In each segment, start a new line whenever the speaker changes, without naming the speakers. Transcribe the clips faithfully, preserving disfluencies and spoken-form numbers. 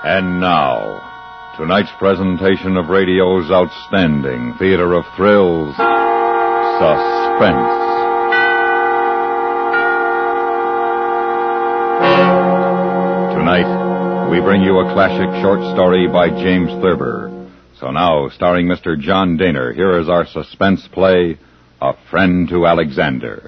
And now, tonight's presentation of radio's outstanding theater of thrills, Suspense. Tonight, we bring you a classic short story by James Thurber. So now, starring Mister John Daner, here is our suspense play, A Friend to Alexander.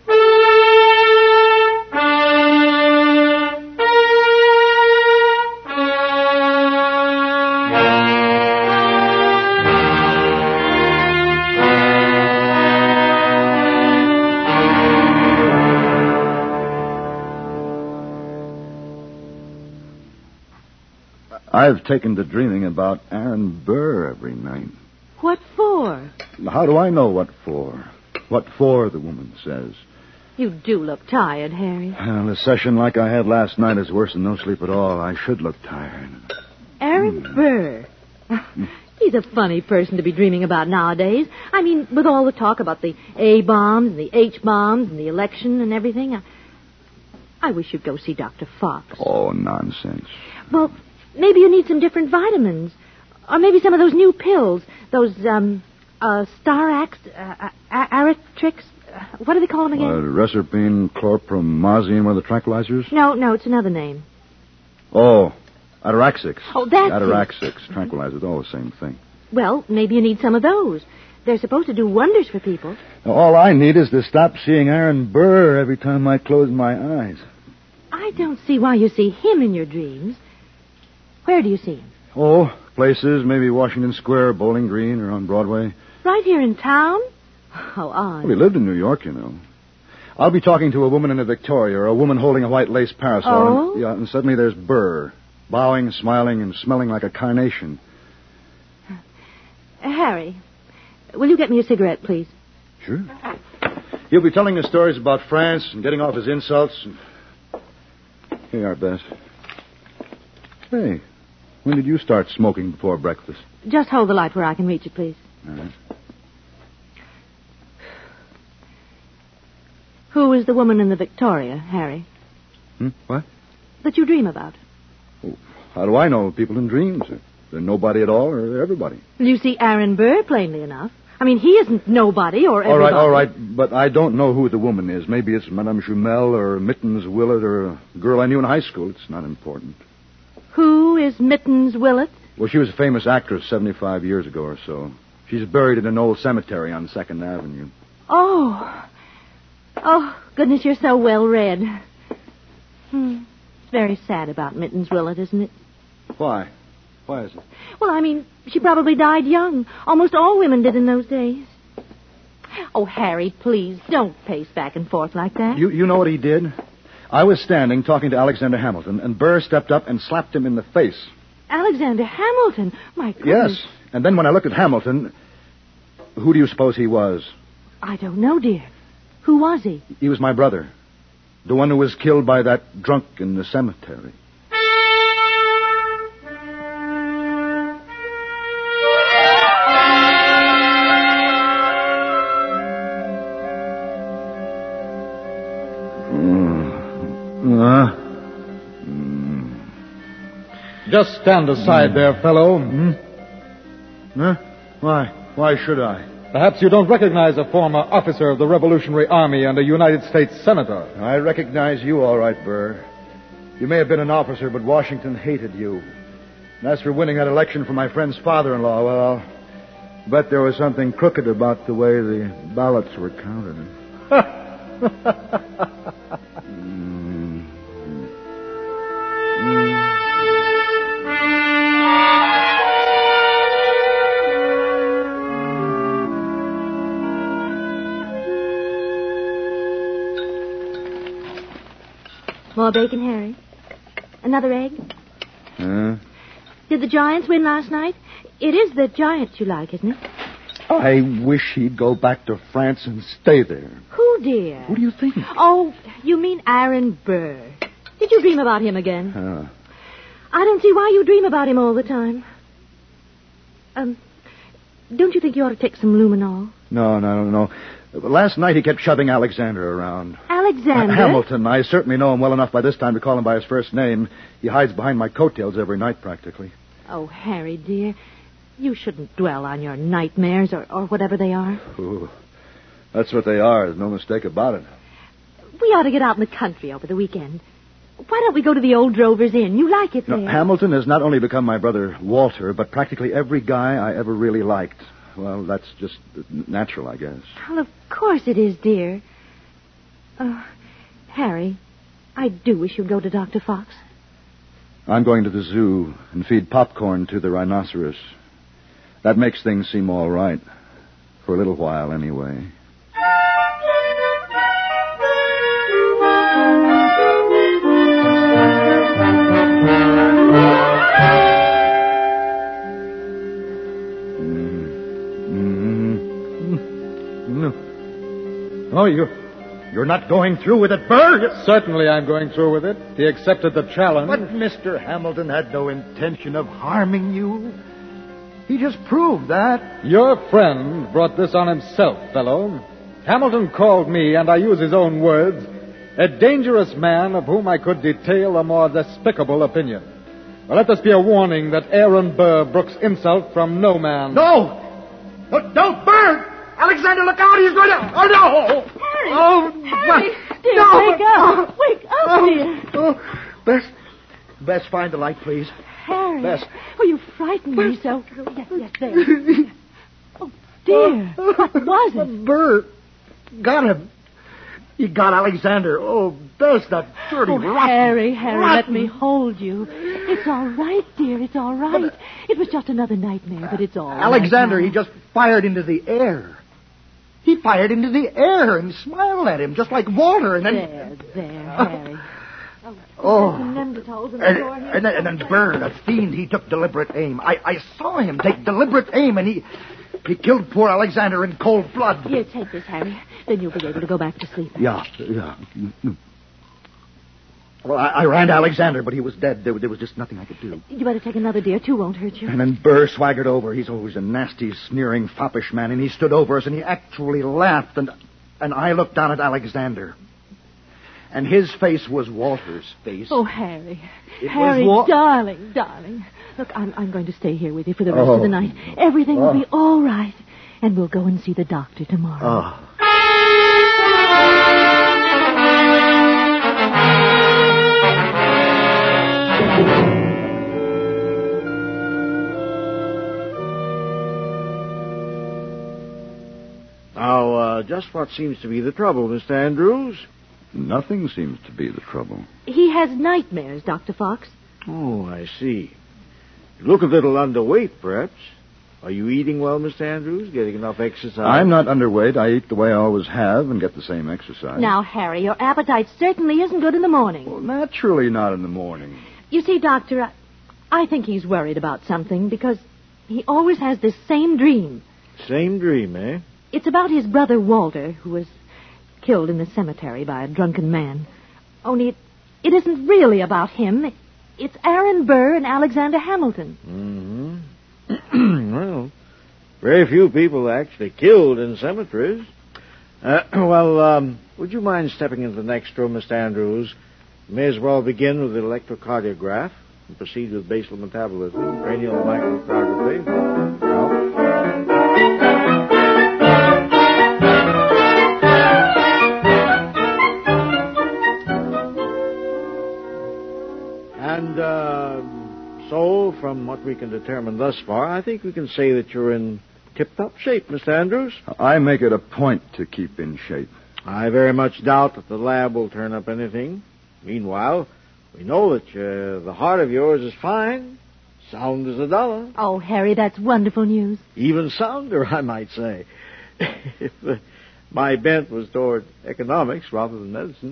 I've taken to dreaming about Aaron Burr every night.
What for?
How do I know what for? What for, the woman says.
You do look tired, Harry.
Well, a session like I had last night is worse than no sleep at all. I should look tired.
Aaron mm. Burr. He's a funny person to be dreaming about nowadays. I mean, with all the talk about the A-bombs and the H-bombs and the election and everything. I, I wish you'd go see Doctor Fox.
Oh, nonsense.
Well, maybe you need some different vitamins. Or maybe some of those new pills. Those, um, uh, Starax, uh, Aratrix. Uh, what do they call them again?
Uh, Reserpine, chlorpromazine, one of the tranquilizers?
No, no, it's another name.
Oh, Ataraxix.
Oh, that's
Ataraxix,
it.
tranquilizers, all the same thing.
Well, maybe you need some of those. They're supposed to do wonders for people.
Now, all I need is to stop seeing Aaron Burr every time I close my eyes.
I don't see why you see him in your dreams. Where do you see him?
Oh, places, maybe Washington Square, Bowling Green, or on Broadway.
Right here in town? How odd.
Well, he lived in New York, you know. I'll be talking to a woman in a Victoria, or a woman holding a white lace parasol.
Oh?
And, yeah, and suddenly there's Burr, bowing, smiling, and smelling like a carnation.
Uh, Harry, will you get me a cigarette, please?
Sure. He'll be telling us stories about France and getting off his insults. And... Here you are, Bess. Hey, when did you start smoking before breakfast?
Just hold the light where I can reach it, please.
All right.
Who is the woman in the Victoria, Harry?
Hmm? What?
That you dream about.
Oh, how do I know people in dreams? They're nobody at all, or they're everybody.
You see Aaron Burr, plainly enough. I mean, he isn't nobody or everybody.
All right, all right, but I don't know who the woman is. Maybe it's Madame Jumel or Mittens Willett or a girl I knew in high school. It's not important.
Who is Mittens Willett?
Well, she was a famous actress seventy-five years ago or so. She's buried in an old cemetery on second Avenue.
Oh. Oh, goodness, you're so well read. Hmm. It's very sad about Mittens Willett, isn't it?
Why? Why is it?
Well, I mean, she probably died young. Almost all women did in those days. Oh, Harry, please, don't pace back and forth like that.
You you know what he did? I was standing talking to Alexander Hamilton, and Burr stepped up and slapped him in the face.
Alexander Hamilton? My goodness.
Yes, and then when I looked at Hamilton, who do you suppose he was?
I don't know, dear. Who was he?
He was my brother. The one who was killed by that drunk in the cemetery. Uh, mm.
Just stand aside mm. there, fellow.
Hmm? Huh? Why? Why should I?
Perhaps you don't recognize a former officer of the Revolutionary Army and a United States senator.
I recognize you all right, Burr. You may have been an officer, but Washington hated you. And as for winning that election for my friend's father-in-law, well, I bet there was something crooked about the way the ballots were counted. mm. Mm.
More bacon, Harry? Another egg?
Huh?
Did the Giants win last night? It is the Giants you like, isn't it?
I wish he'd go back to France and stay there.
Who, dear?
Who do you think?
Oh, you mean Aaron Burr. Did you dream about him again?
Huh.
I don't see why you dream about him all the time. Um, don't you think you ought to take some luminol?
No, no, no. Last night he kept shoving Alexander around.
Alexander?
Uh, Hamilton. I certainly know him well enough by this time to call him by his first name. He hides behind my coattails every night, practically.
Oh, Harry, dear, you shouldn't dwell on your nightmares or, or whatever they are.
Ooh, that's what they are. There's no mistake about it.
We ought to get out in the country over the weekend. Why don't we go to the old Drovers Inn? You like it there.
No, Hamilton has not only become my brother Walter, but practically every guy I ever really liked. Well, that's just natural, I guess.
Well, of course it is, dear. Uh, Harry, I do wish you'd go to Doctor Fox.
I'm going to the zoo and feed popcorn to the rhinoceros. That makes things seem all right. For a little while, anyway. Oh, you're, you're not going through with it, Burr?
Certainly I'm going through with it. He accepted the challenge.
But Mister Hamilton had no intention of harming you. He just proved that.
Your friend brought this on himself, fellow. Hamilton called me, and I use his own words, a dangerous man of whom I could detail a more despicable opinion. Well, let this be a warning that Aaron Burr brooks insult from no man.
No! No, don't, Burr! Alexander, look out! He's going to... Oh, no!
Harry!
Oh,
Harry!
my...
Dear,
no,
wake up! Wake up, dear!
Oh, Bess, Bess, find the light, please.
Harry!
Bess.
Oh, you frightened me so. Yes, yes, there. Oh, dear. What was it?
Burr got him. He got Alexander. Oh, Bess, that dirty,
Oh,
rotten...
Harry, Harry,
rotten...
let me hold you. It's all right, dear. It's all right. It was just another nightmare, but it's all right.
Alexander,
now.
he just fired into the air. He fired into the air and smiled at him, just like Walter, and then...
There, there, Harry. Oh,
Oh.
there's some Neanderthals in the
And,
door here.
and, then, and then Burr, that fiend, he took deliberate aim. I, I saw him take deliberate aim, and he he killed poor Alexander in cold blood.
Here, take this, Harry. Then you'll be able to go back to sleep.
Yeah, yeah. Well, I, I ran to Alexander, but he was dead. There, there was just nothing I could do.
You better take another, dear. Two won't hurt you.
And then Burr swaggered over. He's always a nasty, sneering, foppish man, and he stood over us, and he actually laughed, and and I looked down at Alexander. And his face was Walter's face.
Oh, Harry.
It
Harry,
was Wa-
darling, darling. Look, I'm, I'm going to stay here with you for the rest
Oh.
of the night. Everything will
Oh.
be all right. And we'll go and see the doctor tomorrow.
Oh.
Now, uh, just what seems to be the trouble, Mister Andrews?
Nothing seems to be the trouble.
He has nightmares, Doctor Fox.
Oh, I see. You look a little underweight, perhaps. Are you eating well, Mister Andrews? Getting enough exercise?
I'm not underweight. I eat the way I always have and get the same exercise.
Now, Harry, your appetite certainly isn't good in the morning.
Well, naturally not in the morning.
You see, Doctor, I, I think he's worried about something because he always has this same dream.
Same dream, eh?
It's about his brother Walter, who was killed in the cemetery by a drunken man. Only it, it isn't really about him. It's Aaron Burr and Alexander Hamilton.
Mm-hmm. Well, very few people are actually killed in cemeteries. Uh, well, um, would you mind stepping into the next room, Mister Andrews? May as well begin with the electrocardiograph and proceed with basal metabolism, cranial microcardiography. Well, And uh, so, from what we can determine thus far, I think we can say that you're in tip-top shape, Mister Andrews.
I make it a point to keep in shape.
I very much doubt that the lab will turn up anything. Meanwhile, we know that uh, the heart of yours is fine, sound as a dollar.
Oh, Harry, that's wonderful news.
Even sounder, I might say. if uh, my bent was toward economics rather than medicine.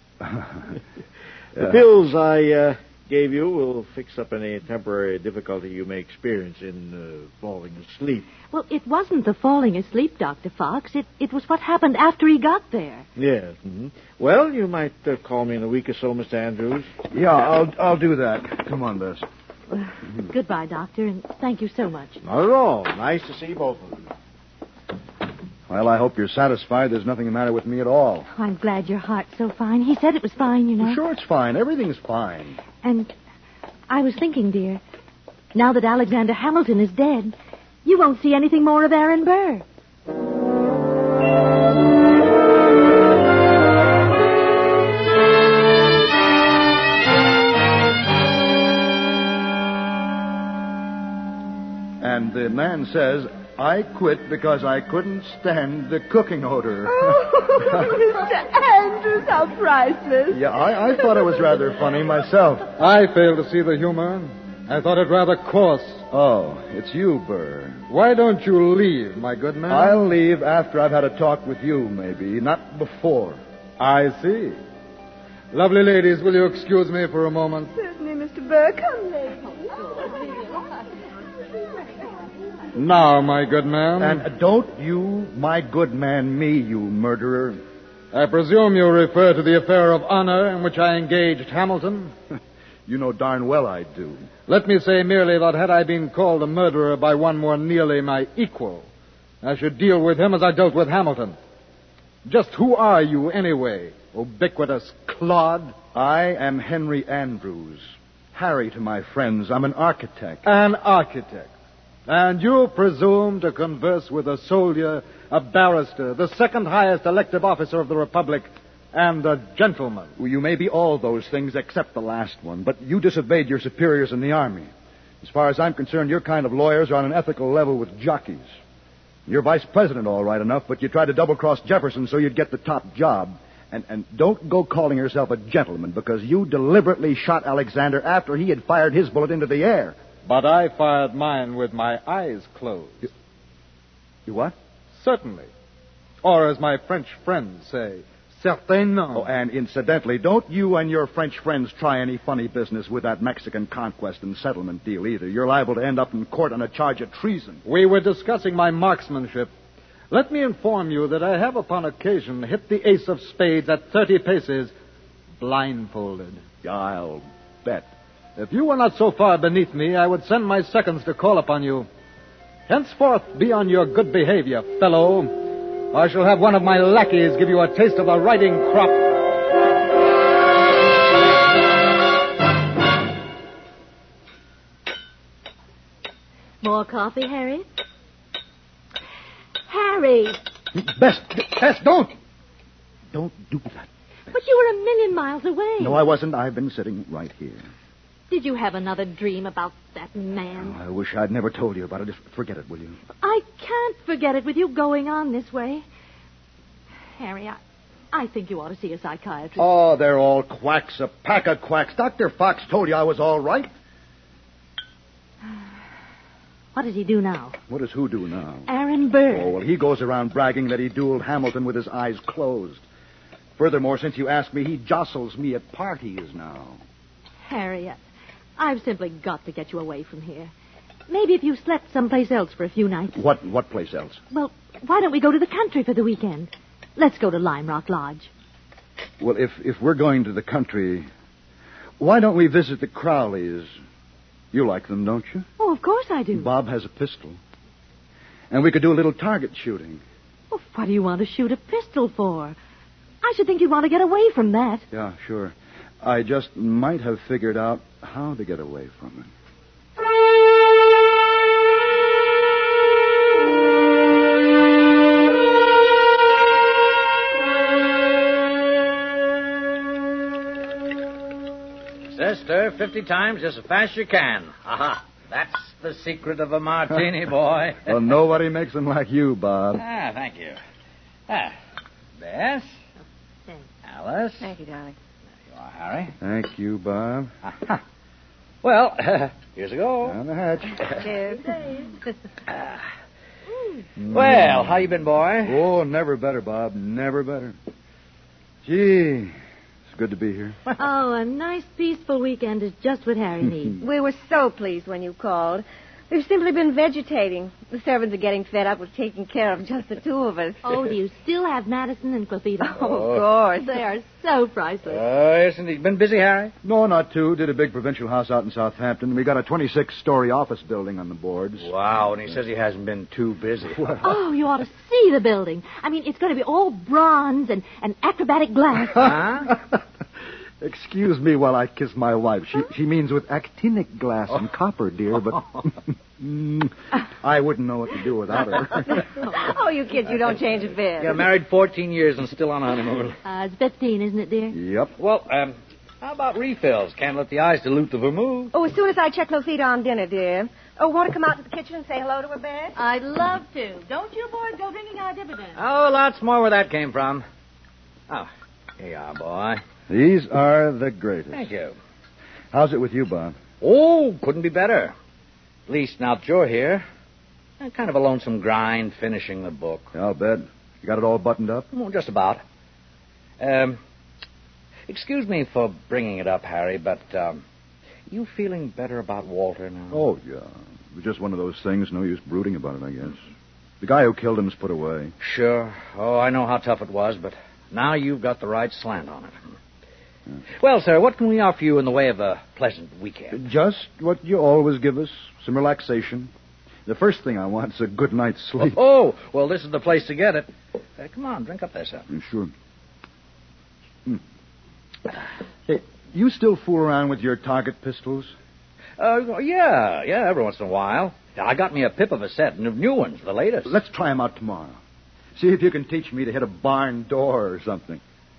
The pills I uh, gave you will fix up any temporary difficulty you may experience in uh, falling asleep.
Well, it wasn't the falling asleep, Doctor Fox. It, it was what happened after he got there.
Yes. Mm-hmm. Well, you might uh, call me in a week or so, Mister Andrews.
Yeah, I'll I'll do that. Come on, Bess.
Uh, goodbye, Doctor, and thank you so much.
Not at all. Nice to see both of you.
Well, I hope you're satisfied. There's nothing the matter with me at all.
Oh, I'm glad your heart's so fine. He said it was fine, you know.
Well, sure, it's fine. Everything's fine.
And I was thinking, dear, now that Alexander Hamilton is dead, you won't see anything more of Aaron Burr.
And the man says, I quit because I couldn't stand the cooking odor.
Oh, Mister Andrews, how priceless.
Yeah, I, I thought it was rather funny myself.
I fail to see the humor. I thought it rather coarse.
Oh, it's you, Burr.
Why don't you leave, my good man?
I'll leave after I've had a talk with you, maybe, not before.
I see. Lovely ladies, will you excuse me for a moment?
Certainly, Mister Burr. Come, ladies.
Now, my good man.
And don't you, my good man, me, you murderer.
I presume you refer to the affair of honor in which I engaged Hamilton?
You know darn well I do.
Let me say merely that had I been called a murderer by one more nearly my equal, I should deal with him as I dealt with Hamilton. Just who are you, anyway, ubiquitous clod?
I am Henry Andrews. Harry to my friends. I'm an architect.
An architect. And you presume to converse with a soldier, a barrister, the second highest elective officer of the Republic, and a gentleman.
Well, you may be all those things except the last one, but you disobeyed your superiors in the Army. As far as I'm concerned, your kind of lawyers are on an ethical level with jockeys. You're vice president, all right enough, but you tried to double-cross Jefferson so you'd get the top job. And, and don't go calling yourself a gentleman, because you deliberately shot Alexander after he had fired his bullet into the air.
But I fired mine with my eyes closed.
You, you what?
Certainly. Or as my French friends say, certainement.
Oh, and incidentally, don't you and your French friends try any funny business with that Mexican conquest and settlement deal either. You're liable to end up in court on a charge of treason.
We were discussing my marksmanship. Let me inform you that I have upon occasion hit the ace of spades at thirty paces, blindfolded.
I'll bet.
If you were not so far beneath me, I would send my seconds to call upon you. Henceforth, be on your good behavior, fellow. I shall have one of my lackeys give you a taste of the riding crop.
More coffee, Harry? Harry!
Bess, Bess, don't! Don't do that.
But you were a million miles away.
No, I wasn't. I've been sitting right here.
Did you have another dream about that man?
Oh, I wish I'd never told you about it. Just forget it, will you?
I can't forget it with you going on this way. Harry, I, I think you ought to see a psychiatrist.
Oh, they're all quacks, a pack of quacks. Doctor Fox told you I was all right.
What does he do now?
What does who do now?
Aaron Burr.
Oh, well, he goes around bragging that he dueled Hamilton with his eyes closed. Furthermore, since you asked me, he jostles me at parties now.
Harry, I, I've simply got to get you away from here. Maybe if you slept someplace else for a few nights.
What what place else?
Well, why don't we go to the country for the weekend? Let's go to Lime Rock Lodge.
Well, if, if we're going to the country, why don't we visit the Crowleys? You like them, don't you?
Oh, of course I do.
Bob has a pistol. And we could do a little target shooting.
Well, what do you want to shoot a pistol for? I should think you'd want to get away from that.
Yeah, sure. I just might have figured out how to get away from it.
Sister, fifty times just as fast as you can. Aha. That's the secret of a martini, boy.
Well, nobody makes them like you, Bob.
Ah, thank you. Ah, Bess.
Thanks.
Alice.
Thank you, darling.
There you are, Harry.
Thank you, Bob.
Aha. Well, here's a go.
Down the hatch.
Cheers.
Ah. Well, how you been, boy?
Oh, never better, Bob. Never better. Gee, it's good to be here.
Oh, a nice, peaceful weekend is just what Harry needs.
We were so pleased when you called.
We've simply been vegetating. The servants are getting fed up with taking care of just the two of us.
Oh, do you still have Madison and Clefito?
Oh, of course.
They are so priceless.
Oh, yes, indeed. Been busy, Harry?
No, not two. Did a big provincial house out in Southampton. We got a twenty-six story office building on the boards.
Wow, and he says he hasn't been too busy.
Oh, you ought to see the building. I mean, it's going to be all bronze and, and acrobatic glass.
Huh?
Excuse me while I kiss my wife. She she means with actinic glass and copper, dear, but mm, I wouldn't know what to do without her.
Oh, you kids, you don't change a bit.
Yeah, married fourteen years and still on a honeymoon.
Uh, it's fifteen, isn't it, dear?
Yep.
Well, um, how about refills? Can't let the eyes dilute the vermouth.
Oh, as soon as I check Lofita on dinner, dear. Oh, want to come out to the kitchen and say hello to her, Beth?
I'd love to. Don't you boys go drinking our dividends.
Oh, lots more where that came from. Oh, here you are, boy.
These are the greatest.
Thank you.
How's it with you, Bob?
Oh, couldn't be better. At least now that you're here. Eh, Kind of a lonesome grind finishing the book.
Yeah, I'll bet. You got it all buttoned up?
Oh, just about. Um, excuse me for bringing it up, Harry, but um, you feeling better about Walter now?
Oh, yeah. It was just one of those things. No use brooding about it, I guess. The guy who killed him's put away.
Sure. Oh, I know how tough it was, but now you've got the right slant on it. Yeah. Well, sir, what can we offer you in the way of a pleasant weekend?
Just what you always give us, some relaxation. The first thing I want is a good night's sleep.
Oh, well, this is the place to get it. Uh, come on, drink up there, sir.
Yeah, sure. Hmm. Hey, you still fool around with your target pistols?
Uh, yeah, yeah, every once in a while. I got me a pip of a set, new new ones, the latest.
Let's try them out tomorrow. See if you can teach me to hit a barn door or something.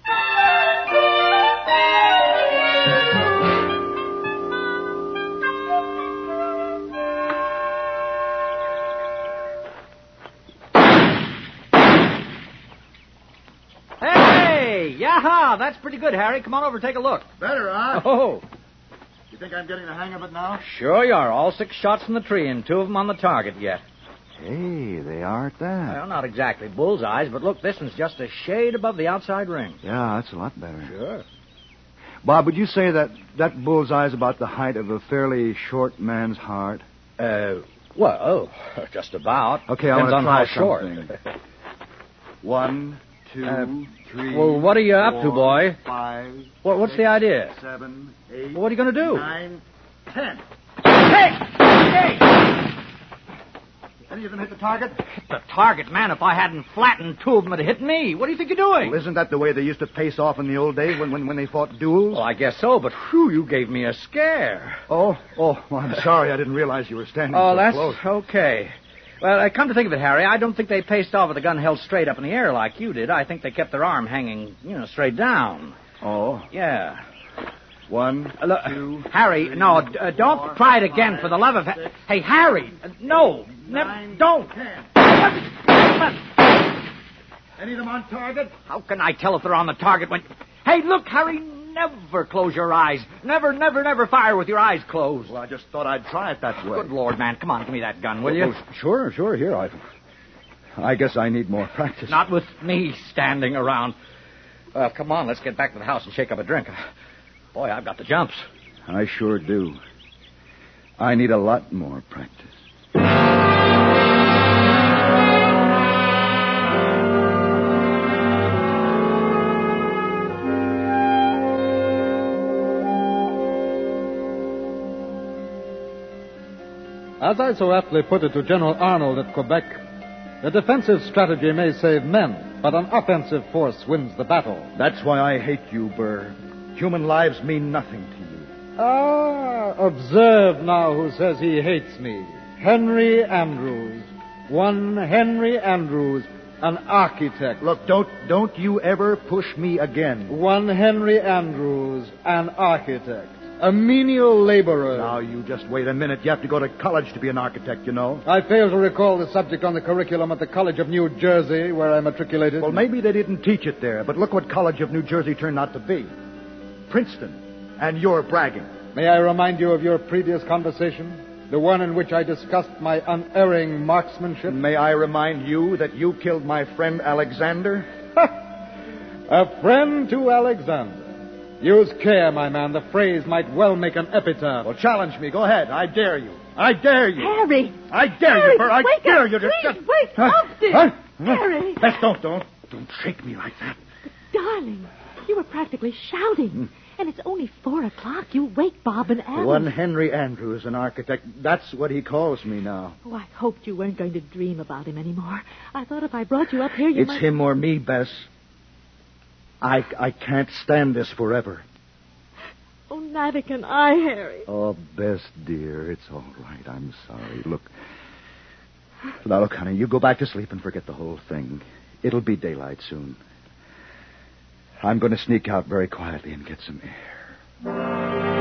Hey, yaha, that's pretty good, Harry. Come on over, take a look.
Better, huh?
Oh,
You think I'm getting the hang of it now?
sure you are. All six shots from the tree and two of them on the target yet.
Hey, they are at that.
Well, not exactly bullseyes, but look, this one's just a shade above the outside ring.
Yeah, that's a lot better.
Sure.
Bob, would you say that that bullseye's about the height of a fairly short man's heart?
Uh, well, just about.
Okay, I
Depends
want to
on
try
how short.
something. One, two,
Uh,
three.
well, what are you up to,
four,
boy?
Five.
What, what's
six,
the idea?
Seven, eight.
Well, what are you going to do?
Nine, ten.
Hey! Hey!
Any of them hit the target?
Hit the target, man. If I hadn't flattened two of them, it'd hit me. What do you think you're doing?
Well, isn't that the way they used to face off in the old days when, when, when they fought duels?
Well, I guess so, but whew, you gave me a scare.
Oh, oh, well, I'm sorry. I didn't realize you were standing
Oh,
so
that's
close.
okay. Well, uh, come to think of it, Harry, I don't think they paced off with the gun held straight up in the air like you did. I think they kept their arm hanging, you know, straight down.
Oh,
Yeah.
one,
Uh, look,
two,
Harry,
three,
no, d- uh, don't
four,
try it again
five,
for the love of... Ha-
six,
hey, Harry, uh, no, never,
nine,
don't.
ten.
What? What?
Any of them on target?
How can I tell if they're on the target when... Hey, look, Harry, never close your eyes. Never, never, never fire with your eyes closed.
Well, I just thought I'd try it that way.
Good Lord, man, come on, give me that gun, will you?
Oh, sure, sure. Here, I... I guess I need more practice.
Not with me standing around. Uh, come on, let's get back to the house and shake up a drink. Boy, I've got the jumps.
I sure do. I need a lot more practice.
As I so aptly put it to General Arnold at Quebec, a defensive strategy may save men, but an offensive force wins the battle.
That's why I hate you, Burr. Human lives mean nothing to you.
Ah, observe now who says he hates me. Henry Andrews. One Henry Andrews, an architect.
Look, don't don't you ever push me again.
One Henry Andrews, an architect. A menial laborer.
Now, you just wait a minute. You have to go to college to be an architect, you know.
I fail to recall the subject on the curriculum at the College of New Jersey, where I matriculated.
Well, maybe they didn't teach it there, but look what College of New Jersey turned out to be. Princeton. And you're bragging.
May I remind you of your previous conversation? The one in which I discussed my unerring marksmanship?
May I remind you that you killed my friend Alexander?
A friend to Alexander. Use care, my man. The phrase might well make an epitaph.
Well, challenge me. Go ahead. I dare you. I dare you.
Harry!
I dare
Harry,
you, Bert. I
wake
dare
up,
you to
please,
just...
wake
Huh?
up, dear.
Huh?
Harry!
Bess, don't, don't. Don't shake me like that.
Darling, you were practically shouting.
Hmm.
And it's only four o'clock. You wake Bob and Alice.
One Henry Andrews, an architect. That's what he calls me now.
Oh, I hoped you weren't going to dream about him anymore. I thought if I brought you up here, you
It's
might...
him or me, Bess. I, I can't stand this forever.
Oh, neither can I, Harry.
Oh, Bess, dear, it's all right. I'm sorry. Look. Now, look, honey, you go back to sleep and forget the whole thing. It'll be daylight soon. I'm going to sneak out very quietly and get some air.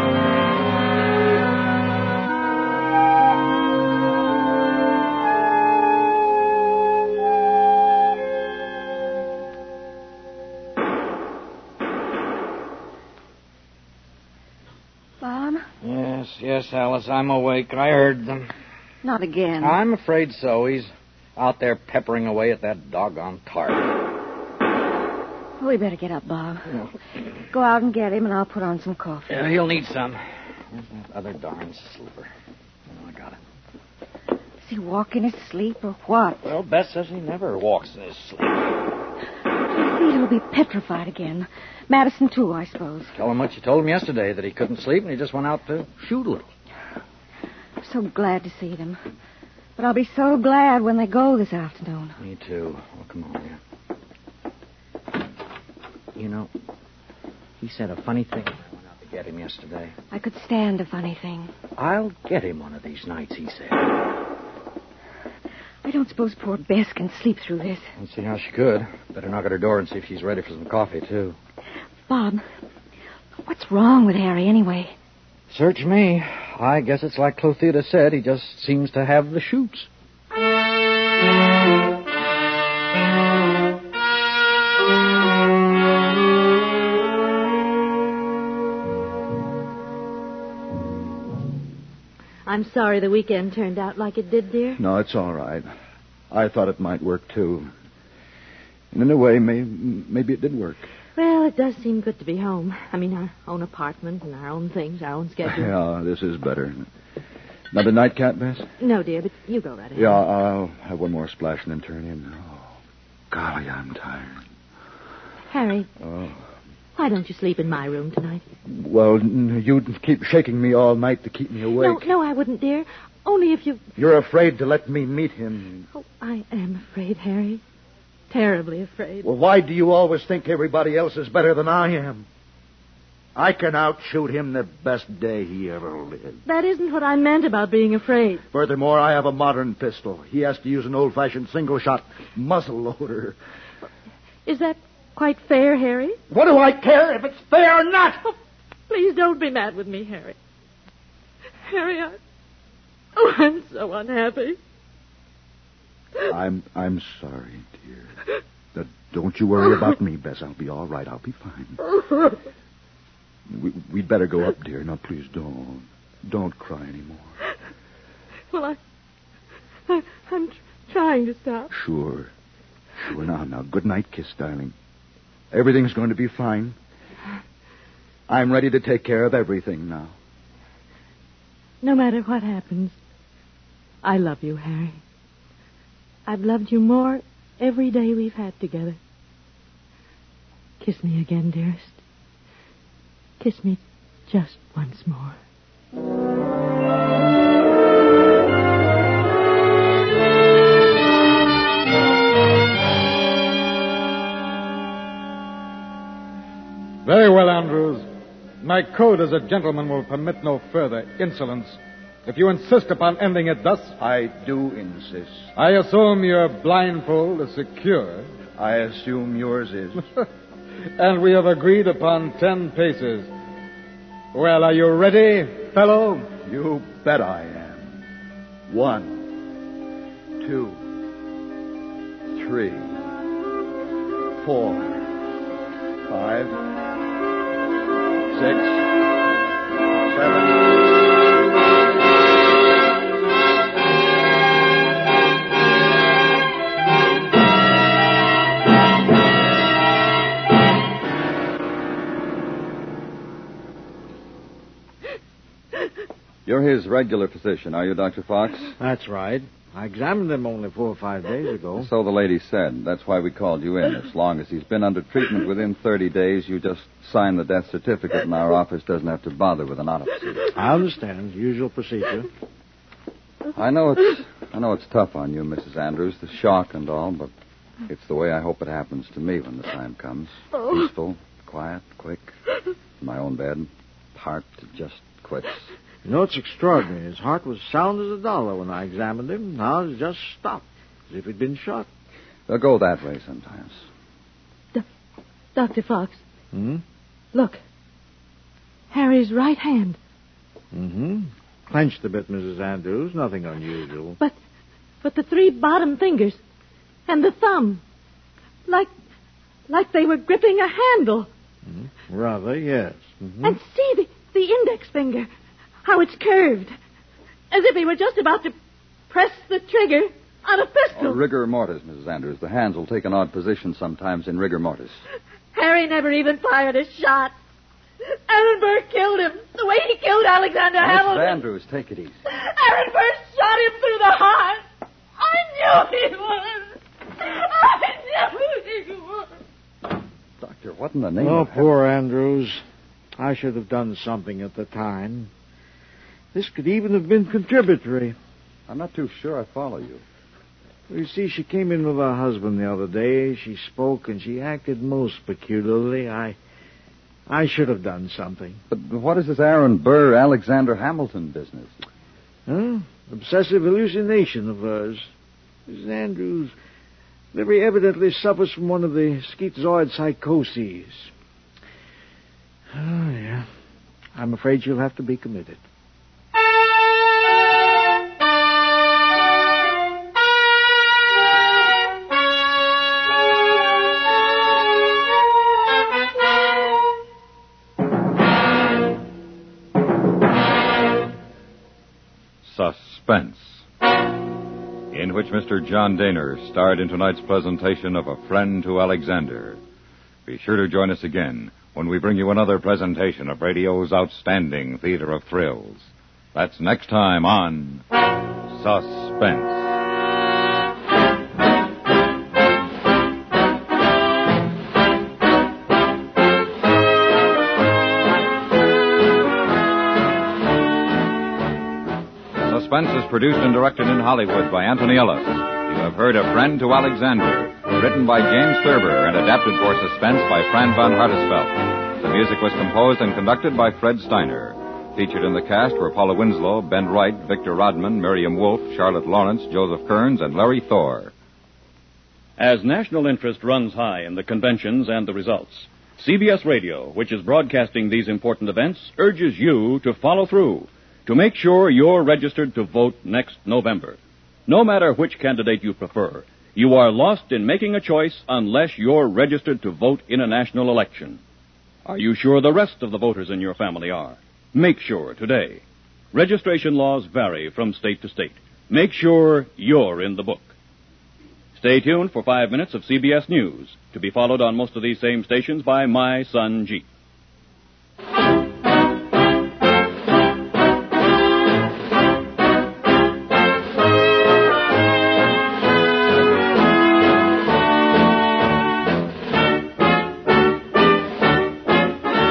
Bob?
Yes, yes, Alice, I'm awake. I heard them.
Not again.
I'm afraid so. He's out there peppering away at that doggone tart.
We better get up, Bob. Go out and get him, and I'll put on some coffee.
Yeah, he'll need some. Where's that other darn slipper? Oh, I got it.
Is he walking his sleep or what?
Well, Bess says he never walks in his sleep.
His feet will be petrified again. Madison, too, I suppose.
Tell him what you told him yesterday, that he couldn't sleep and he just went out to shoot a little.
I'm so glad to see them. But I'll be so glad when they go this afternoon.
Me too. Oh, come on here. You know, he said a funny thing when I went out to get him yesterday.
I could stand a funny thing.
I'll get him one of these nights, he said.
I don't suppose poor Bess can sleep through this.
Let's see how she could. Better knock at her door and see if she's ready for some coffee, too.
Bob, what's wrong with Harry anyway?
Search me. I guess it's like Clothilde said. He just seems to have the shoots.
I'm sorry the weekend turned out like it did, dear.
No, it's all right. I thought it might work, too. And in a way, may, maybe it did work.
Well, it does seem good to be home. I mean, our own apartment and our own things, our own schedule.
Yeah, this is better. Another nightcap, Bess?
No, dear, but you go right ahead.
Yeah, I'll have one more splash and then turn in. Oh, golly, I'm tired.
Harry,
Oh.
why don't you sleep in my room tonight?
Well, n- you'd keep shaking me all night to keep me awake.
No, no, I wouldn't, dear. Only if you...
You're afraid to let me meet him.
Oh, I am afraid, Harry. Terribly afraid.
Well, why do you always think everybody else is better than I am? I can outshoot him the best day he ever lived.
That isn't what I meant about being afraid.
Furthermore, I have a modern pistol. He has to use an old-fashioned single-shot muzzle loader.
Is that quite fair, Harry?
What do I care if it's fair or not?
Oh, please don't be mad with me, Harry. Harry, I... Oh, I'm so unhappy.
I'm I'm sorry, dear. Uh, don't you worry about me, Bess. I'll be all right. I'll be fine. We, we'd better go up, dear. Now, please don't. Don't cry anymore.
Well, I... I I'm tr- trying to stop.
Sure. Sure. Now, now, good night kiss, darling. Everything's going to be fine. I'm ready to take care of everything now.
No matter what happens, I love you, Harry. I've loved you more every day we've had together. Kiss me again, dearest. Kiss me just once more.
Very well, Andrews. My code as a gentleman will permit no further insolence. If you insist upon ending it thus...
I do insist.
I assume your blindfold is secure.
I assume yours is.
And we have agreed upon ten paces. Well, are you ready, fellow?
You bet I am. One, two, three, four, five, six, seven...
You're his regular physician, are you, Doctor Fox?
That's right. I examined him only four or five days ago.
So the lady said. That's why we called you in. As long as he's been under treatment within thirty days, you just sign the death certificate, and our office doesn't have to bother with an autopsy.
I understand. Usual procedure.
I know it's I know it's tough on you, Missus Andrews, the shock and all, but it's the way I hope it happens to me when the time comes.
Oh.
Peaceful, quiet, quick. In my own bed. Heart just quits.
You know, it's extraordinary. His heart was sound as a dollar when I examined him. Now it's just stopped, as if he'd been shot.
They'll go that way sometimes.
Do- Doctor Fox.
Hmm?
Look. Harry's right hand.
Mm-hmm. Clenched a bit, Missus Andrews. Nothing unusual.
But, but the three bottom fingers and the thumb, like, like they were gripping a handle.
Mm-hmm. Rather, yes. Mm-hmm.
And see the, the index finger, how it's curved, as if he were just about to press the trigger on a pistol.
Oh, rigor mortis, Missus Andrews. The hands will take an odd position sometimes in rigor mortis.
Harry never even fired a shot. Aaron Burr killed him the way he killed Alexander Hamilton.
Missus Andrews, take it easy.
Aaron Burr shot him through the heart. I knew he would. I knew he would.
Doctor, what in the name
Oh,
of...
poor Andrews. I should have done something at the time. This could even have been contributory.
I'm not too sure I follow you.
You see, she came in with her husband the other day. She spoke and she acted most peculiarly. I... I should have done something.
But what is this Aaron Burr, Alexander Hamilton business?
Huh? Obsessive hallucination of hers. Missus Andrews very evidently suffers from one of the schizoid psychoses. Oh, yeah. I'm afraid she'll have to be committed.
Suspense, in which Mister John Daner starred in tonight's presentation of A Friend to Alexander. Be sure to join us again when we bring you another presentation of radio's outstanding theater of thrills. That's next time on Suspense. Suspense is produced and directed in Hollywood by Anthony Ellis. You have heard A Friend to Alexander, written by James Thurber and adapted for Suspense by Fran von Hartesfeld. The music was composed and conducted by Fred Steiner. Featured in the cast were Paula Winslow, Ben Wright, Victor Rodman, Miriam Wolfe, Charlotte Lawrence, Joseph Kearns, and Larry Thor.
As national interest runs high in the conventions and the results, C B S Radio, which is broadcasting these important events, urges you to follow through, to make sure you're registered to vote next November. No matter which candidate you prefer, you are lost in making a choice unless you're registered to vote in a national election. Are you sure the rest of the voters in your family are? Make sure today. Registration laws vary from state to state. Make sure you're in the book. Stay tuned for five minutes of C B S News, to be followed on most of these same stations by My Son Jeep.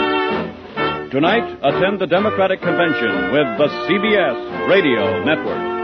Tonight, attend the Democratic Convention with the C B S Radio Network.